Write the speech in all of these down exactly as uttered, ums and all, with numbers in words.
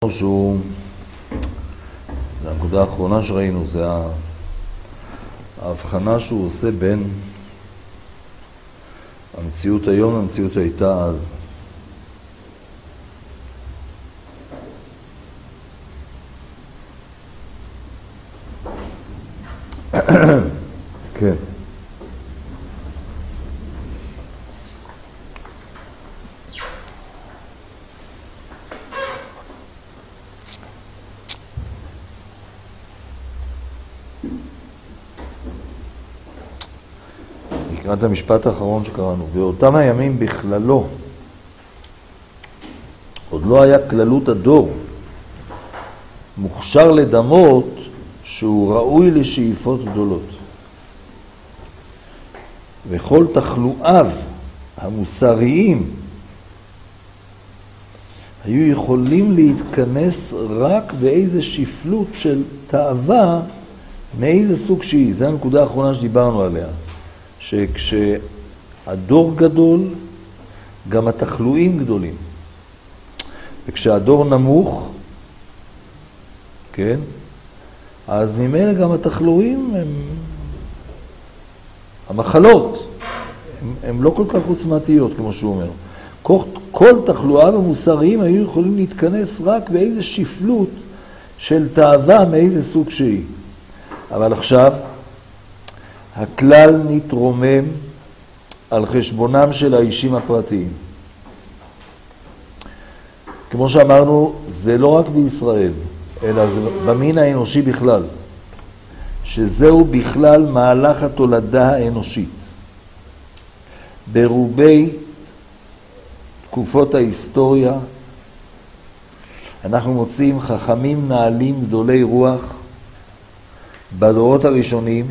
שהוא, הנקודה האחרונה שראינו, זה ההבחנה שהוא עושה בין המציאות היום למציאות הייתה אז. כן. לקראת המשפט האחרון שקראנו, באותם הימים בכללו, עוד לא היה כללות הדור, מוכשר לדמות שהוא ראוי לשאיפות גדולות. וכל תחלואיו המוסריים היו יכולים להתכנס רק באיזה שפלות של תאווה מאיזה סוג שהיא. זו הנקודה האחרונה שדיברנו עליה. שכשהדור גדול, גם התחלואים גדולים. וכשהדור נמוך, כן, אז ממילא גם התחלואים הם, המחלות, הם, הם לא כל כך עוצמתיות, כמו שהוא אומר. כל, כל תחלואיו המוסריים היו יכולים להתכנס רק באיזה שפלות של תאווה מאיזה סוג שהיא. אבל עכשיו, הכלל נתרומם על חשבונם של האישים הפרטיים. כמו שאמרנו, זה לא רק בישראל, אלא זה במין האנושי בכלל, שזהו בכלל מהלך התולדה האנושית. ברובי תקופות ההיסטוריה, אנחנו מוצאים חכמים נעלים גדולי רוח בדורות הראשונים,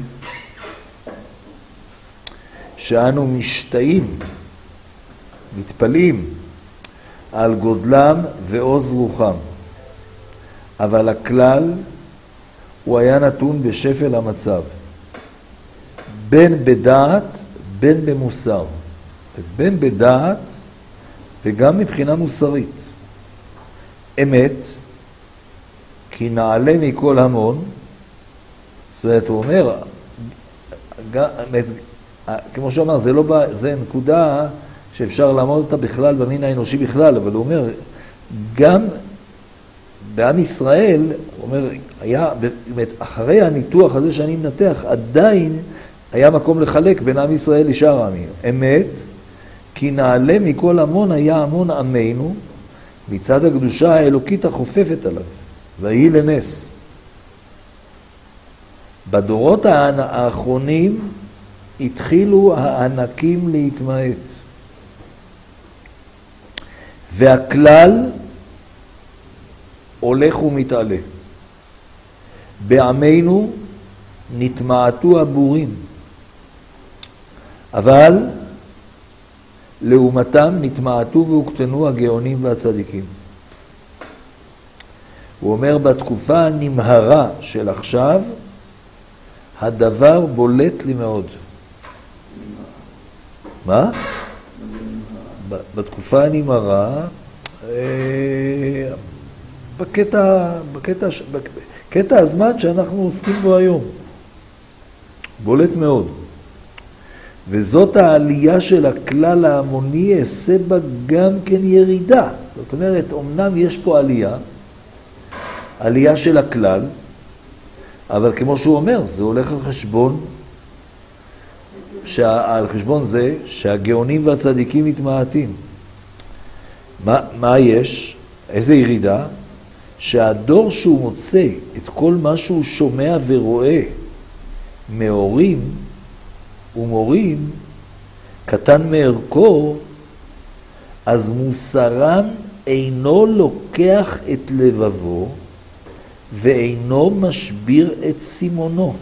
שאנו משתאים, מתפלים על גודלם ועוז רוחם. אבל הכלל הוא היה נתון בשפל המצב, בין בדעת, בין במוסר. בין בדעת וגם מבחינה מוסרית. אמת, כי נעלה מכל המון, זאת אומרת, הוא אומר, גם, כמו שאמר, זה, לא, זה נקודה שאפשר לעמוד אותה בכלל במין האנושי בכלל, אבל הוא אומר, גם בעם ישראל, הוא אומר, היה, אחרי הניתוח הזה שאני מנתח, עדיין היה מקום לחלק בין עם ישראל לשאר העמים. אמת, כי נעלה מכל המון היה המון עמנו, מצד הקדושה האלוקית החופפת עליו, והיא לנס. בדורות האחרונים, התחילו הענקים להתמעט. והכלל הולך ומתעלה. בעמנו נתמעטו הבורים. אבל לעומתם נתמעטו והוקטנו הגאונים והצדיקים. הוא אומר, בתקופה הנמהרה של עכשיו, הדבר בולט לי מאוד. מה? בתקופה הנמהרה, בקטע, בקטע, בקטע הזמן שאנחנו עוסקים בו היום. בולט מאוד. וזאת העלייה של הכלל ההמוני, יעשה בה גם כן ירידה. זאת אומרת, אמנם יש פה עלייה, עלייה של הכלל, אבל כמו שהוא אומר, זה הולך על חשבון, על חשבון זה שהגאונים והצדיקים מתמעטים. מה, מה יש? איזה ירידה? שהדור שהוא מוצא את כל מה שהוא שומע ורואה מהורים ומורים, קטן מערכו, אז מוסרם אינו לוקח את לבבו, ואינו משביר את סימונו.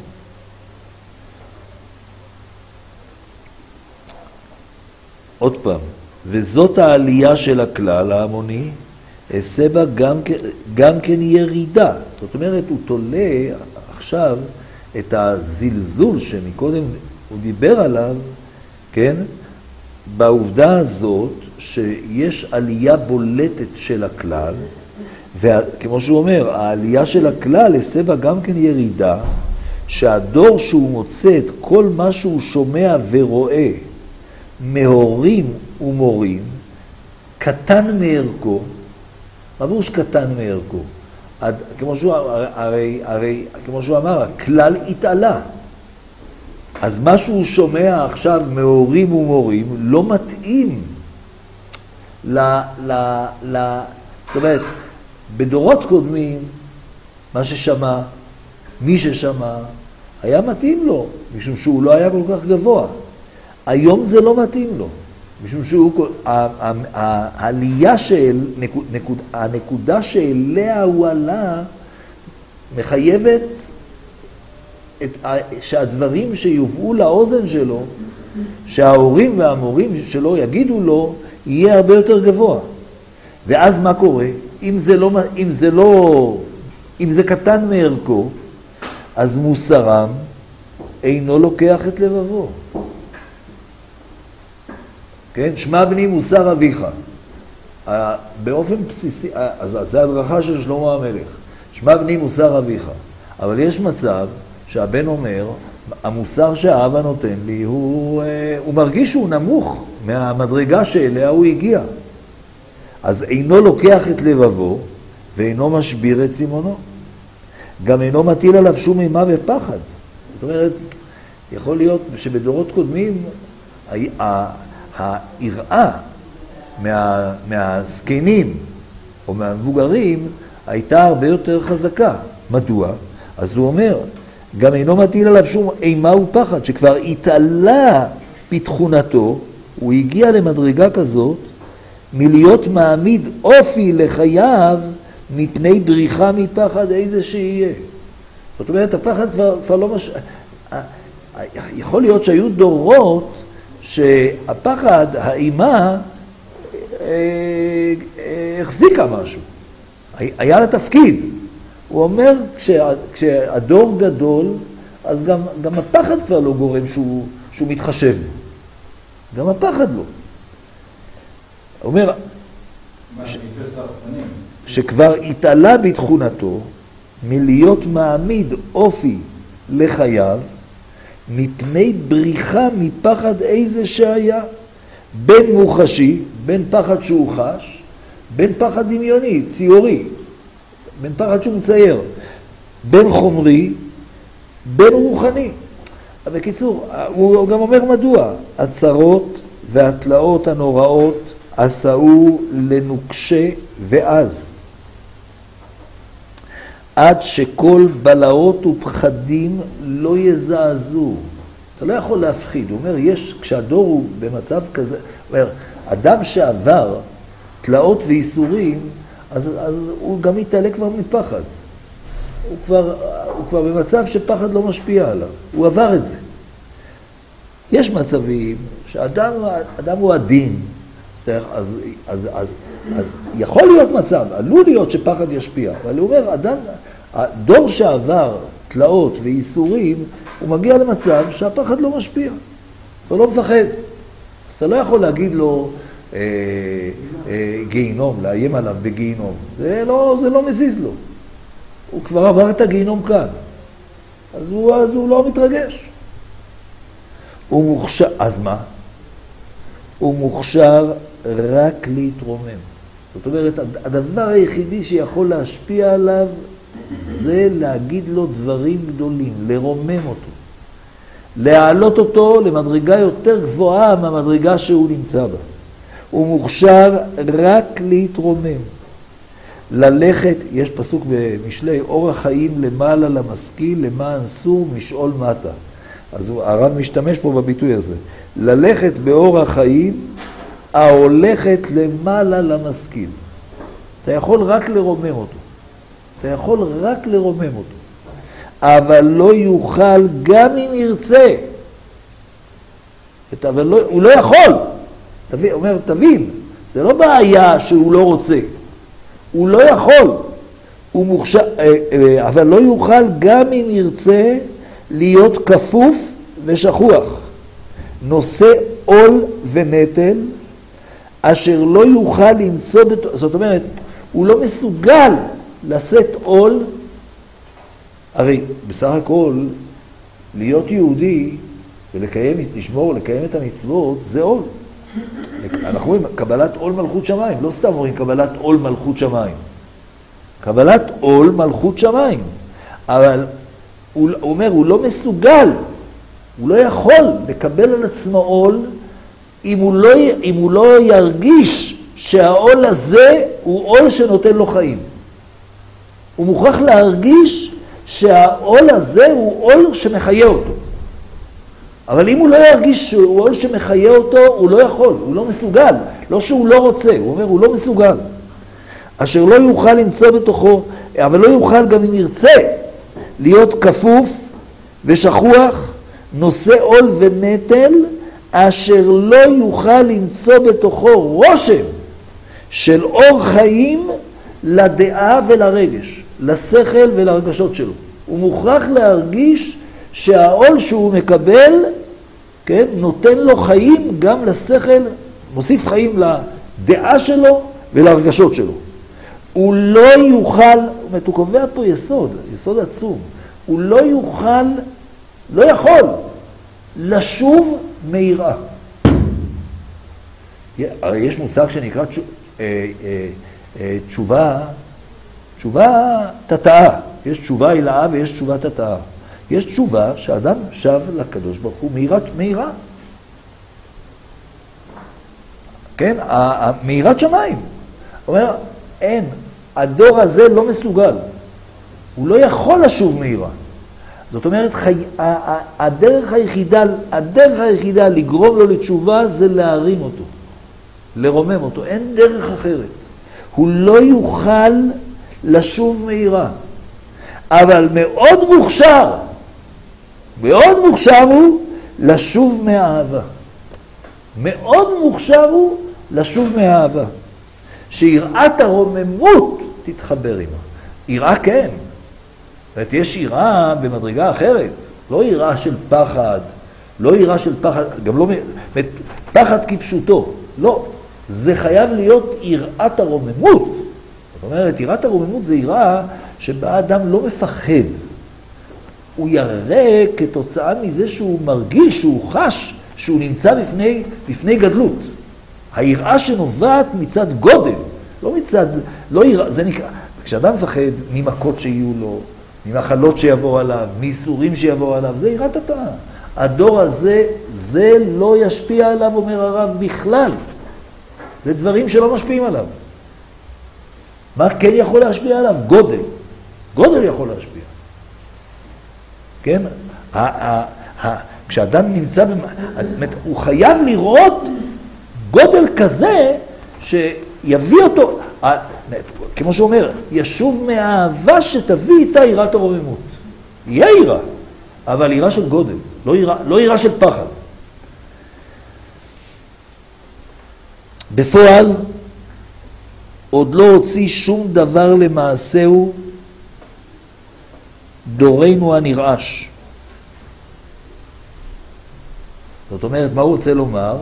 עוד פעם, וזאת העלייה של הכלל ההמוני, עשה בה גם, גם כן ירידה. זאת אומרת, הוא תולה עכשיו את הזלזול שמקודם הוא דיבר עליו, כן? בעובדה הזאת שיש עלייה בולטת של הכלל, וכמו שהוא אומר, העלייה של הכלל הסבה גם כן ירידה, שהדור שהוא מוצא את כל מה שהוא שומע ורואה מהורים ומורים, קטן מערכו. מה פירוש קטן מערכו? עד, כמו שהוא, הרי, הרי, כמו שהוא אמר, הכלל התעלה. אז מה שהוא שומע עכשיו מהורים ומורים לא מתאים ל... ל, ל זאת אומרת, בדורות קודמים, מה ששמע, מי ששמע, היה מתאים לו, משום שהוא לא היה כל כך גבוה. היום זה לא מתאים לו, משום שהוא, העלייה של, נקוד, הנקודה שאליה הוא עלה, מחייבת את, שהדברים שיובאו לאוזן שלו, שההורים והמורים שלו יגידו לו, יהיה הרבה יותר גבוה. ואז מה קורה? אם זה לא, אם זה לא, אם זה קטן מערכו, אז מוסרם אינו לוקח את לבבו. כן? שמע בני מוסר אביך. באופן בסיסי, אז זה הדרכה של שלמה המלך. שמע בני מוסר אביך. אבל יש מצב שהבן אומר, המוסר שהאבא נותן לי, הוא, הוא מרגיש שהוא נמוך מהמדרגה שאליה הוא הגיע. אז אינו לוקח את לבבו, ואינו משביר את צימונו. גם אינו מטיל עליו שום אימה ופחד. זאת אומרת, יכול להיות שבדורות קודמים, היראה מה, מהזקנים או מהמבוגרים הייתה הרבה יותר חזקה. מדוע? אז הוא אומר, גם אינו מטיל עליו שום אימה ופחד, שכבר התעלה בתכונתו, הוא הגיע למדרגה כזאת, מלהיות מעמיד אופי לחייו מפני בריחה מפחד איזה שיהיה. זאת אומרת, הפחד כבר, כבר לא מש... יכול להיות שהיו דורות שהפחד, האימה, החזיקה משהו. היה לה תפקיד. הוא אומר, כשה, כשהדור גדול, אז גם, גם הפחד כבר לא גורם שהוא, שהוא מתחשב. גם הפחד לא. הוא אומר, ש... שכבר התעלה בתכונתו מלהיות מעמיד אופי לחייו, מפני בריחה מפחד איזה שהיה, בין מוחשי, בין פחד שהוא חש, בין פחד דמיוני, ציורי, בין פחד שהוא מצייר, בין חומרי, בין רוחני. בקיצור, הוא גם אומר מדוע, הצרות והתלאות הנוראות עשאו לנוקשה ואז. עד שכל בלעות ופחדים לא יזעזו. אתה לא יכול להפחיד. הוא אומר, יש, כשהדור הוא במצב כזה, הוא אומר, אדם שעבר תלאות ואיסורים, אז, אז הוא גם יתעלה כבר מפחד. הוא כבר, הוא כבר במצב שפחד לא משפיע עליו. הוא עבר את זה. יש מצבים שאדם אדם הוא עדין, אז, אז, אז, אז, אז יכול להיות מצב, עלול להיות שפחד ישפיע, אבל הוא אומר, אדם, הדור שעבר תלאות ואיסורים, הוא מגיע למצב שהפחד לא משפיע. הוא לא מפחד. אז אתה לא יכול להגיד לו אה, אה, גיהינום, לאיים עליו בגיהינום. זה לא, זה לא מזיז לו. הוא כבר עבר את הגיהינום כאן. אז הוא, אז הוא לא מתרגש. הוא מוכשר, אז מה? הוא מוכשר רק להתרומם. זאת אומרת, הדבר היחידי שיכול להשפיע עליו זה להגיד לו דברים גדולים, לרומם אותו. להעלות אותו למדרגה יותר גבוהה מהמדרגה שהוא נמצא בה. הוא מוכשר רק להתרומם. ללכת, יש פסוק במשלי, אורח חיים למעלה למשכיל, למען סור משאול מטה. אז הרב משתמש פה בביטוי הזה. ללכת באורח חיים, ההולכת למעלה למשכיל. אתה יכול רק לרומם אותו. אתה יכול רק לרומם אותו. אבל לא יוכל גם אם ירצה. אבל לא, הוא לא יכול. תבין, אומר, תבין, זה לא בעיה שהוא לא רוצה. הוא לא יכול. הוא מוכשר, אבל לא יוכל גם אם ירצה להיות כפוף ושכוח. נושא עול ונטל, אשר לא יוכל למצוא, בת... זאת אומרת, הוא לא מסוגל לשאת עול. הרי בסך הכל, להיות יהודי ולקיים, לשמור, לקיים את המצוות, זה עול. אנחנו רואים, קבלת עול מלכות שמיים, לא סתם אומרים קבלת עול מלכות שמיים. קבלת עול מלכות שמיים. אבל הוא, הוא אומר, הוא לא מסוגל, הוא לא יכול לקבל על עצמו עול, אם הוא לא, אם הוא לא ירגיש שהעול הזה הוא עול שנותן לו חיים. הוא מוכרח להרגיש שהעול הזה הוא עול שמחיה אותו. אבל אם הוא לא ירגיש שהוא עול שמחיה אותו, הוא לא יכול, הוא לא מסוגל. לא שהוא לא רוצה, הוא אומר, הוא לא מסוגל. אשר לא יוכל למצוא בתוכו, אבל לא יוכל גם אם ירצה, להיות כפוף ושכוח, נושא עול ונטל, אשר לא יוכל למצוא בתוכו רושם של אור חיים לדעה ולרגש, לשכל ולרגשות שלו. הוא מוכרח להרגיש שהעול שהוא מקבל, כן, נותן לו חיים גם לשכל, מוסיף חיים לדעה שלו ולרגשות שלו. הוא לא יוכל, הוא קובע פה יסוד, יסוד עצום, הוא לא יוכל, לא יכול לשוב מיראה. הרי יש מושג שנקרא תשובה, תשובה תתאה. יש תשובה הילאה ויש תשובה תתאה. יש תשובה שאדם שב לקדוש ברוך הוא מיראת כן, מיראת שמיים. הוא אומר, אין, הדור הזה לא מסוגל. הוא לא יכול לשוב מיראה. זאת אומרת, חי... הדרך היחידה, הדרך היחידה לגרום לו לתשובה זה להרים אותו, לרומם אותו. אין דרך אחרת. הוא לא יוכל לשוב מיראה. אבל מאוד מוכשר, מאוד מוכשר הוא לשוב מהאהבה. מאוד מוכשר הוא לשוב מהאהבה. שיראת הרוממות תתחבר עימה. יראה כן. זאת יש יראה במדרגה אחרת. לא יראה של פחד. לא יראה של פחד. גם לא... פחד כפשוטו. לא. זה חייב להיות יראת הרוממות. זאת אומרת, יראת הרוממות זה יראה שבה אדם לא מפחד. הוא ירא כתוצאה מזה שהוא מרגיש, שהוא חש, שהוא נמצא בפני, בפני גדלות. היראה שנובעת מצד גודל, לא מצד, לא יראה, זה נקרא, כשאדם מפחד ממכות שיהיו לו, ממחלות שיבואו עליו, מאיסורים שיבואו עליו, זה יראת התאה. הדור הזה, זה לא ישפיע עליו, אומר הרב, בכלל. זה דברים שלא משפיעים עליו. מה כן יכול להשפיע עליו? גודל. גודל יכול להשפיע. כן? כשאדם נמצא, הוא חייב לראות גודל כזה שיביא אותו, כמו שאומר, ישוב מהאהבה שתביא איתה יראת הרוממות. יהיה יראה, אבל יראה של גודל, לא יראה, לא יראה של פחד. בפועל, עוד לא הוציא שום דבר למעשהו דורנו הנרעש. זאת אומרת, מה הוא רוצה לומר?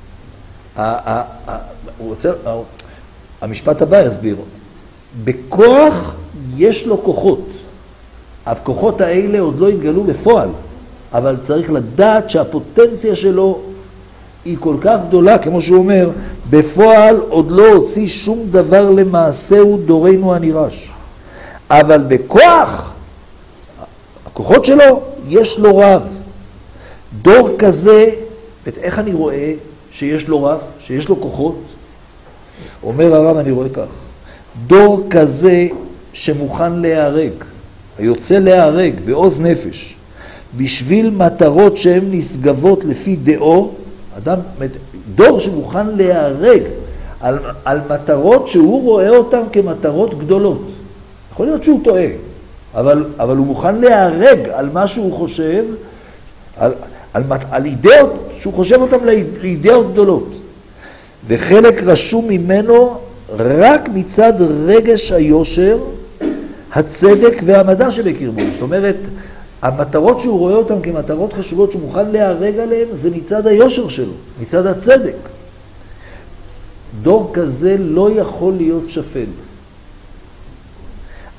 הוא רוצה, המשפט הבא יסביר. בכוח יש לו כוחות. הכוחות האלה עוד לא התגלו בפועל, אבל צריך לדעת שהפוטנציה שלו היא כל כך גדולה, כמו שהוא אומר, בפועל עוד לא הוציא שום דבר למעשהו דורנו הנרעש. אבל בכוח, הכוחות שלו, יש לו רב. דור כזה, איך אני רואה שיש לו רב, שיש לו כוחות? אומר הרב, אני רואה כך. דור כזה שמוכן להיהרג, היוצא להיהרג בעוז נפש, בשביל מטרות שהן נשגבות לפי דעו, אדם, דור שמוכן להיהרג על, על מטרות שהוא רואה אותן כמטרות גדולות. יכול להיות שהוא טועה, אבל, אבל הוא מוכן להיהרג על מה שהוא חושב, על, על, על אידאות, שהוא חושב אותן לאידאות גדולות. וחלק רשום ממנו רק מצד רגש היושר, הצדק והמדע שבקרבו. זאת אומרת, המטרות שהוא רואה אותן כמטרות חשובות שהוא מוכן להיהרג עליהן, זה מצד היושר שלו, מצד הצדק. דור כזה לא יכול להיות שפל.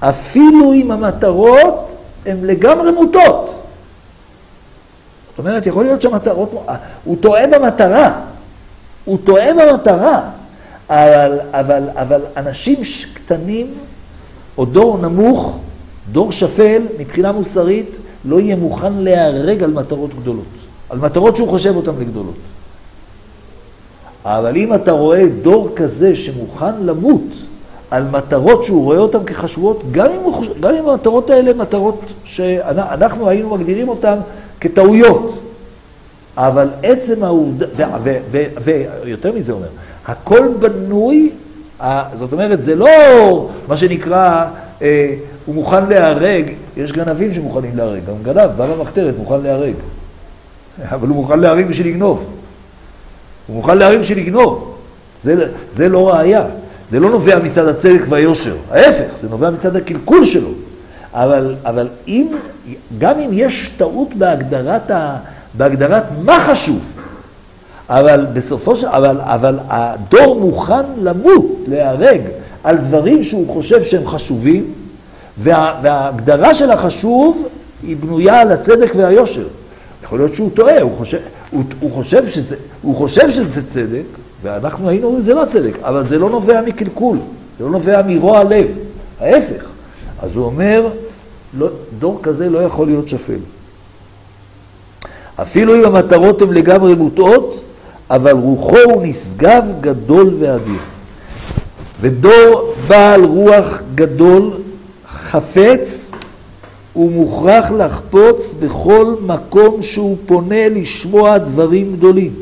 אפילו אם המטרות הן לגמרי מוטות. זאת אומרת, יכול להיות שהמטרות, הוא טועה במטרה, הוא טועה במטרה, אבל, אבל, אבל אנשים קטנים, או דור נמוך, דור שפל, מבחינה מוסרית, לא יהיה מוכן להיהרג על מטרות גדולות, על מטרות שהוא חושב אותן לגדולות. אבל אם אתה רואה דור כזה שמוכן למות על מטרות שהוא רואה אותן כחשובות, גם אם, הוא, גם אם המטרות האלה מטרות שאנחנו היינו מגדירים אותן כטעויות, אבל עצם העובדה, ויותר מזה אומר, הכל בנוי, זאת אומרת, זה לא מה שנקרא, אה, הוא מוכן להיהרג, יש גנבים שמוכנים להיהרג, גם גנב, בא במחתרת, מוכן להיהרג, אבל הוא מוכן להיהרג בשביל לגנוב. הוא מוכן להרים בשביל לגנוב. זה, זה לא ראיה. זה לא נובע מצד הצדק והיושר. ההפך, זה נובע מצד הקלקול שלו. אבל, אבל אם, גם אם יש טעות בהגדרת, ה, בהגדרת מה חשוב, אבל בסופו של, אבל, אבל הדור מוכן למות, להיהרג, על דברים שהוא חושב שהם חשובים, וה, וההגדרה של החשוב היא בנויה על הצדק והיושר. יכול להיות שהוא טועה, הוא חושב, הוא, הוא חושב שזה, הוא חושב שזה צדק, ואנחנו היינו אומרים, זה לא צדק, אבל זה לא נובע מקלקול, זה לא נובע מרוע לב, ההפך. אז הוא אומר, לא, דור כזה לא יכול להיות שפל. אפילו אם המטרות הן לגמרי מוטעות, אבל רוחו הוא נשגב גדול ואדיר. ודור בעל רוח גדול, חפץ, הוא מוכרח לחפוץ בכל מקום שהוא פונה לשמוע דברים גדולים.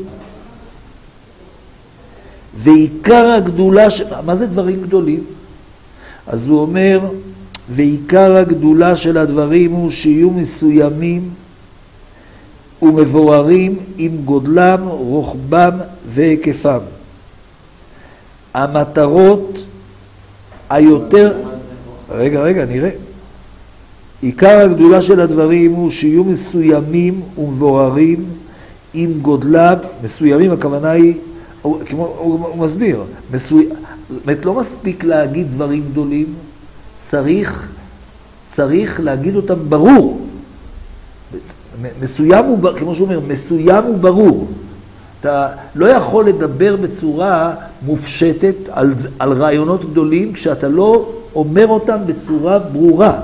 ועיקר הגדולה, ש... מה זה דברים גדולים? אז הוא אומר, ועיקר הגדולה של הדברים הוא שיהיו מסוימים ומבוררים עם גודלם, רוחבם והיקפם. המטרות היותר... רגע, רגע, נראה. עיקר הגדולה של הדברים הוא שיהיו מסוימים ומבוררים עם גודלם, מסוימים, הכוונה היא, הוא, כמו, הוא, הוא מסביר, מסוי, לא מספיק להגיד דברים גדולים, צריך, צריך להגיד אותם ברור. מסוים הוא, כמו שהוא אומר, מסוים הוא ברור. אתה לא יכול לדבר בצורה מופשטת על, על רעיונות גדולים כשאתה לא אומר אותם בצורה ברורה.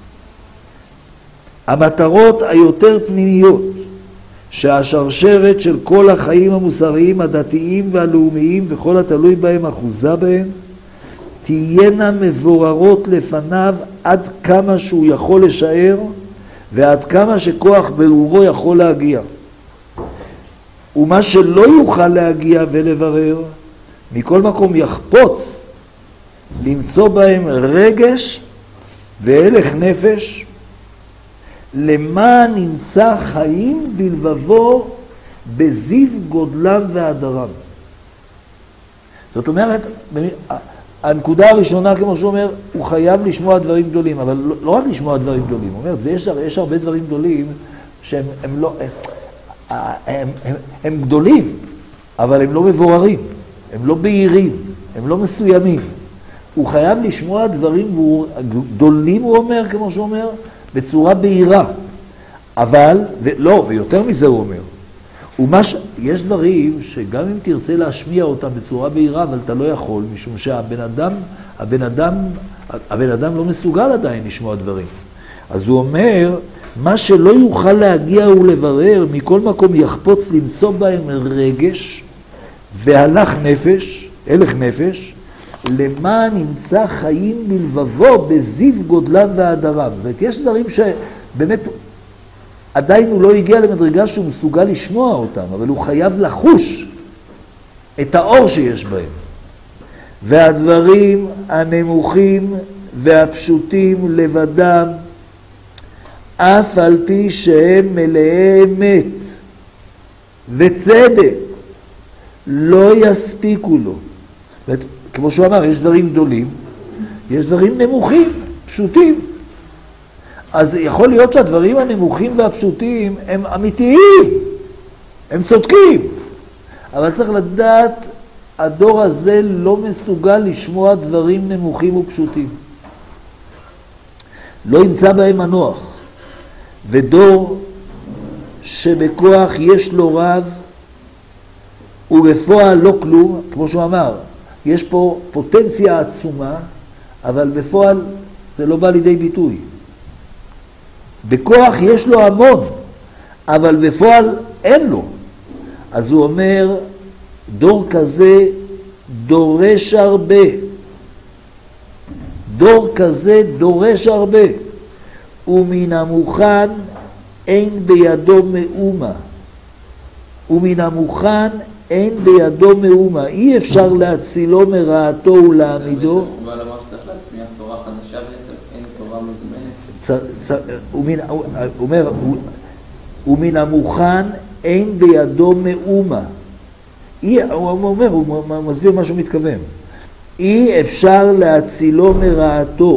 המטרות היותר פנימיות, שהשרשרת של כל החיים המוסריים, הדתיים והלאומיים וכל התלוי בהם אחוזה בהם, תהיינה מבוררות לפניו עד כמה שהוא יכול לשער, ועד כמה שכוח ברורו יכול להגיע. ומה שלא יוכל להגיע ולברר, מכל מקום יחפוץ למצוא בהם רגש והלך נפש, למה נמצא חיים בלבבו בזיו גודלם והדרם. זאת אומרת, הנקודה הראשונה, כמו שהוא אומר, הוא חייב לשמוע דברים גדולים, אבל לא, לא רק לשמוע דברים גדולים. הוא אומר, ויש, יש הרבה דברים גדולים שהם הם לא, הם, הם, הם, הם גדולים, אבל הם לא מבוררים, הם לא בהירים, הם לא מסוימים. הוא חייב לשמוע דברים גדולים, הוא אומר, כמו שהוא אומר, בצורה בהירה. אבל, לא, ויותר מזה הוא אומר, ומש, יש דברים שגם אם תרצה להשמיע אותם בצורה בהירה, אבל אתה לא יכול, משום שהבן אדם, הבן אדם, הבן אדם לא מסוגל עדיין לשמוע דברים. אז הוא אומר, מה שלא יוכל להגיע ולברר, מכל מקום יחפוץ למצוא בהם רגש, והלך נפש, הלך נפש, למה נמצא חיים בלבבו בזיו גודלם והדרם. זאת יש דברים שבאמת עדיין הוא לא הגיע למדרגה שהוא מסוגל לשמוע אותם, אבל הוא חייב לחוש את האור שיש בהם. והדברים הנמוכים והפשוטים לבדם, אף על פי שהם מלאי אמת וצדק, לא יספיקו לו. כמו שהוא אמר, יש דברים גדולים, יש דברים נמוכים, פשוטים. אז יכול להיות שהדברים הנמוכים והפשוטים הם אמיתיים, הם צודקים. אבל צריך לדעת, הדור הזה לא מסוגל לשמוע דברים נמוכים ופשוטים. לא ימצא בהם מנוח. ודור שבכוח יש לו רב, ובפועל לא כלום, כמו שהוא אמר, יש פה פוטנציה עצומה, אבל בפועל זה לא בא לידי ביטוי. בכוח יש לו המון, אבל בפועל אין לו. אז הוא אומר, דור כזה דורש הרבה. דור כזה דורש הרבה. ומן המוכן אין בידו מאומה. ומן המוכן אין בידו מאומה. אי אפשר להצילו מרעתו ולהעמידו. זה בעצם לומר שצריך להצמיח תורה חדשה בעצם, אין תורה מוזמנת. הוא אומר, ומן המוכן אין בידו מאומה. הוא אומר, הוא מסביר מה שהוא מתכוון. אי אפשר להצילו מרעתו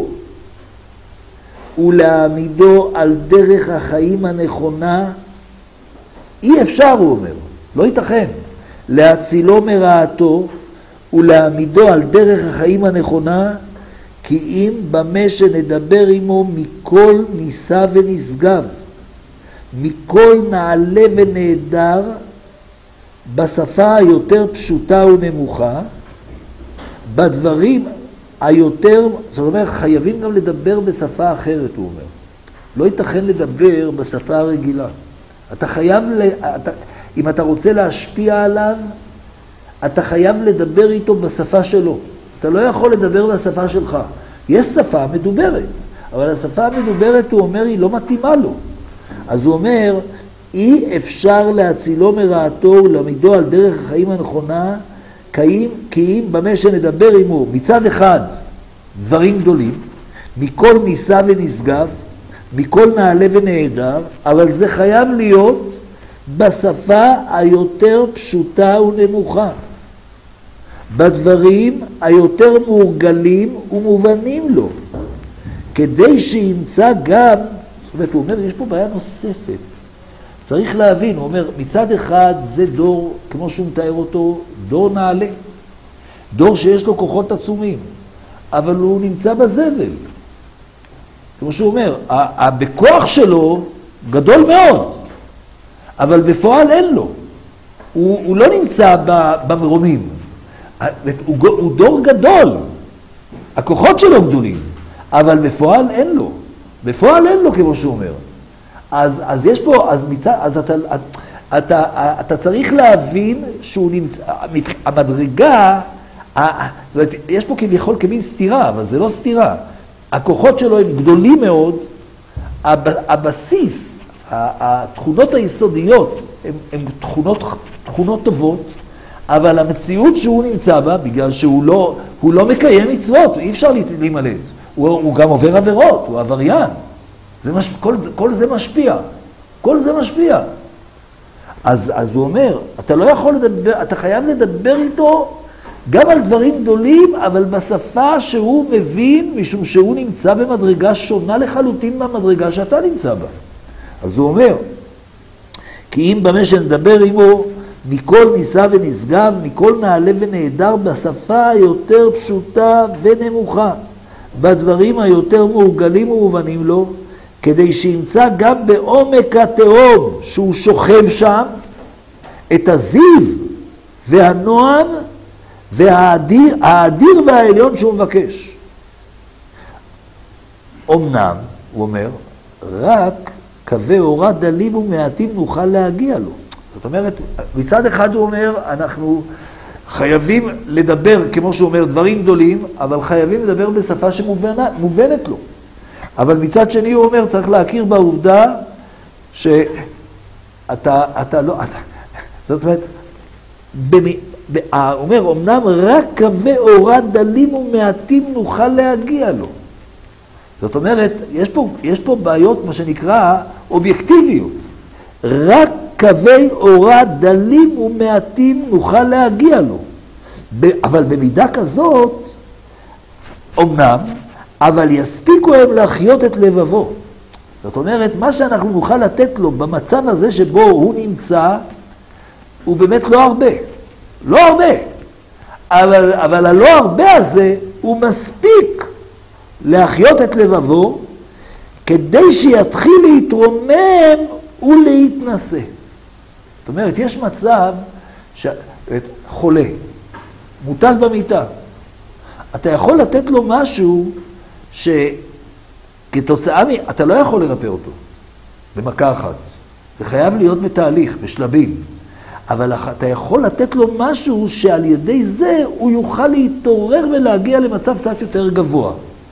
ולהעמידו על דרך החיים הנכונה. אי אפשר, הוא אומר, לא ייתכן. להצילו מרעתו ולהעמידו על דרך החיים הנכונה, כי אם במה שנדבר עמו מכל ניסה ונשגב, מכל נעלה ונהדר, בשפה היותר פשוטה ונמוכה, בדברים היותר, זאת אומרת, חייבים גם לדבר בשפה אחרת, הוא אומר. לא ייתכן לדבר בשפה הרגילה. אתה חייב, אתה, אם אתה רוצה להשפיע עליו, אתה חייב לדבר איתו בשפה שלו. אתה לא יכול לדבר בשפה שלך. יש שפה מדוברת, אבל השפה המדוברת, הוא אומר, היא לא מתאימה לו. אז הוא אומר, אי אפשר להצילו מרעתו ולעמידו על דרך החיים הנכונה, כי אם במה שנדבר עמו, מצד אחד, דברים גדולים, מכל ניסה ונשגב, מכל נעלה ונהדר, אבל זה חייב להיות בשפה היותר פשוטה ונמוכה, בדברים היותר מורגלים ומובנים לו, כדי שימצא גם, זאת אומרת, הוא אומר, יש פה בעיה נוספת. צריך להבין, הוא אומר, מצד אחד זה דור, כמו שהוא מתאר אותו, דור נעלה. דור שיש לו כוחות עצומים, אבל הוא נמצא בזבל. כמו שהוא אומר, בכוח שלו גדול מאוד, אבל בפועל אין לו. הוא, הוא לא נמצא במרומים. הוא, הוא דור גדול, הכוחות שלו גדולים, אבל בפועל אין לו. בפועל אין לו, כמו שהוא אומר. אז, אז יש פה, אז מצד, אז אתה, אתה, אתה, אתה צריך להבין שהוא נמצא, המדרגה, זאת אומרת, יש פה כביכול כמין סתירה, אבל זה לא סתירה. הכוחות שלו הם גדולים מאוד, הבסיס, התכונות היסודיות, הם, הם תכונות, תכונות טובות, אבל המציאות שהוא נמצא בה, בגלל שהוא לא, הוא לא מקיים מצוות, אי אפשר להימלט. הוא, הוא גם עובר עבירות, הוא עבריין. זה מש, כל, כל זה משפיע, כל זה משפיע. אז, אז הוא אומר, אתה לא יכול לדבר, אתה חייב לדבר איתו גם על דברים גדולים, אבל בשפה שהוא מבין, משום שהוא נמצא במדרגה שונה לחלוטין מהמדרגה שאתה נמצא בה. אז הוא אומר, כי אם במה שנדבר עמו, מכל ניסה ונשגב, מכל נעלה ונהדר, בשפה היותר פשוטה ונמוכה, בדברים היותר מורגלים ומובנים לו, כדי שימצא גם בעומק התהום שהוא שוכב שם, את הזיו והנועם והאדיר, האדיר והעליון שהוא מבקש. אמנם, הוא אומר, רק קווי אורה דלים ומעטים נוכל להגיע לו. זאת אומרת, מצד אחד הוא אומר, אנחנו חייבים לדבר, כמו שהוא אומר, דברים גדולים, אבל חייבים לדבר בשפה שמובנת לו. אבל מצד שני הוא אומר, צריך להכיר בעובדה שאתה, אתה לא, אתה, זאת אומרת, במי, הוא אומר, אמנם רק קווי אורה דלים ומעטים נוכל להגיע לו. זאת אומרת, יש פה, יש פה בעיות, מה שנקרא, אובייקטיביות. רק קווי אורה דלים ומעטים נוכל להגיע לו. אבל במידה כזאת, אמנם, אבל יספיקו הם להחיות את לבבו. זאת אומרת, מה שאנחנו נוכל לתת לו במצב הזה שבו הוא נמצא, הוא באמת לא הרבה. לא הרבה. אבל, אבל הלא הרבה הזה הוא מספיק להחיות את לבבו, כדי שיתחיל להתרומם ולהתנסה. זאת אומרת, יש מצב ש... חולה, מוטל במיטה. אתה יכול לתת לו משהו שכתוצאה מ... אתה לא יכול לרפא אותו במכה אחת. זה חייב להיות בתהליך, בשלבים. אבל אתה יכול לתת לו משהו שעל ידי זה הוא יוכל להתעורר ולהגיע למצב קצת יותר גבוה.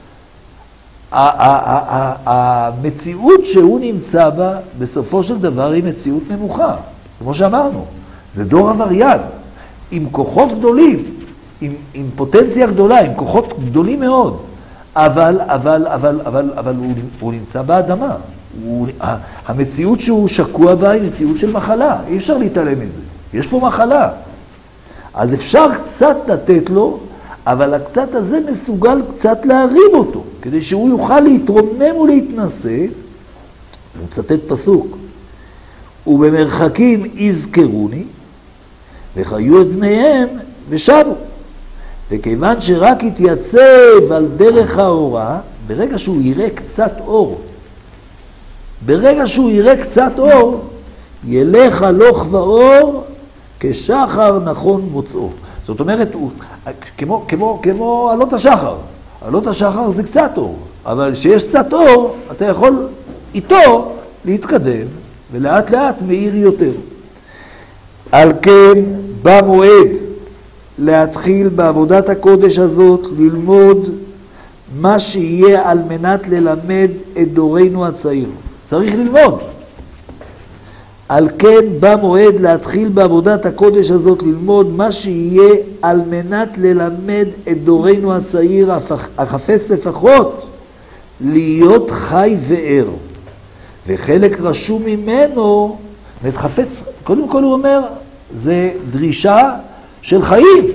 המציאות שהוא נמצא בה, בסופו של דבר, היא מציאות נמוכה. כמו שאמרנו, זה דור עבריין, עם כוחות גדולים, עם, עם פוטנציה גדולה, עם כוחות גדולים מאוד. אבל, אבל, אבל, אבל, אבל הוא, הוא נמצא באדמה. הוא, המציאות שהוא שקוע בה היא מציאות של מחלה. אי אפשר להתעלם מזה. יש פה מחלה. אז אפשר קצת לתת לו, אבל הקצת הזה מסוגל קצת להרים אותו, כדי שהוא יוכל להתרומם ולהתנסה. הוא מצטט פסוק. ובמרחקים יזכרוני, וחיו את בניהם ושבו. וכיוון שרק התייצב על דרך האורה, ברגע שהוא יראה קצת אור, ברגע שהוא יראה קצת אור, ילך הלוך ואור כשחר נכון מוצאו. זאת אומרת, הוא, כמו, כמו, כמו עלות השחר. עלות השחר זה קצת אור, אבל כשיש קצת אור, אתה יכול איתו להתקדם, ולאט לאט מאיר יותר. על כן, במועד להתחיל בעבודת הקודש הזאת, ללמוד מה שיהיה על מנת ללמד את דורנו הצעיר. צריך ללמוד. על כן, במועד להתחיל בעבודת הקודש הזאת, ללמוד מה שיהיה על מנת ללמד את דורנו הצעיר, החפץ לפחות, להיות חי וער. וחלק רשום ממנו, חפץ, קודם כל הוא אומר, זה דרישה של חיים.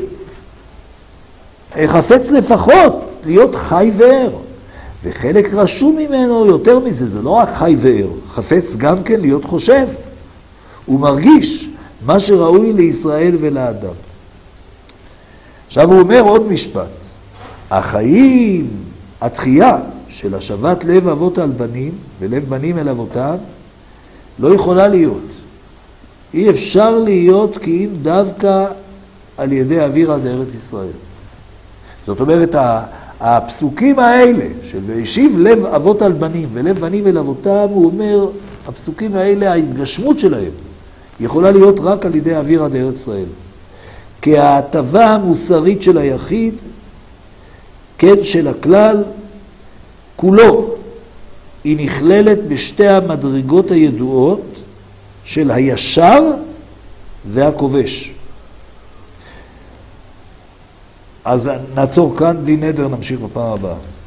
חפץ לפחות, להיות חי וער. וחלק רשום ממנו יותר מזה, זה לא רק חי וער, חפץ גם כן להיות חושב. הוא מרגיש מה שראוי לישראל ולאדם. עכשיו הוא אומר עוד משפט. החיים, התחייה של השבת לב אבות על בנים, ולב בנים אל אבותם, לא יכולה להיות. אי אפשר להיות כי אם דווקא על ידי אוויר עד ארץ ישראל. זאת אומרת, הפסוקים האלה, של והשיב לב אבות על בנים ולב בנים אל אבותם, הוא אומר, הפסוקים האלה, ההתגשמות שלהם, יכולה להיות רק על ידי אוויר עד ארץ ישראל. כי ההטבה המוסרית של היחיד, כן של הכלל, כולו, היא נכללת בשתי המדרגות הידועות של הישר והכובש. אז נעצור כאן בלי נדר, נמשיך בפעם הבאה.